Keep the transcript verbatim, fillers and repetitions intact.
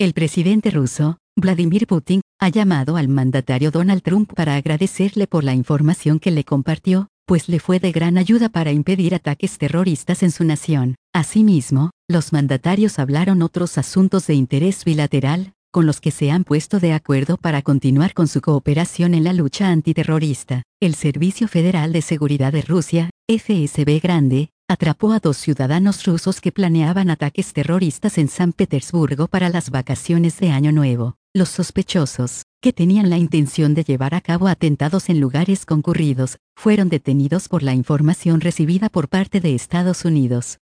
El presidente ruso, Vladimir Putin, ha llamado al mandatario Donald Trump para agradecerle por la información que le compartió, pues le fue de gran ayuda para impedir ataques terroristas en su nación. Asimismo, los mandatarios hablaron otros asuntos de interés bilateral, con los que se han puesto de acuerdo para continuar con su cooperación en la lucha antiterrorista. El Servicio Federal de Seguridad de Rusia, F S B Grande, atrapó a dos ciudadanos rusos que planeaban ataques terroristas en San Petersburgo para las vacaciones de Año Nuevo. Los sospechosos, que tenían la intención de llevar a cabo atentados en lugares concurridos, fueron detenidos por la información recibida por parte de Estados Unidos.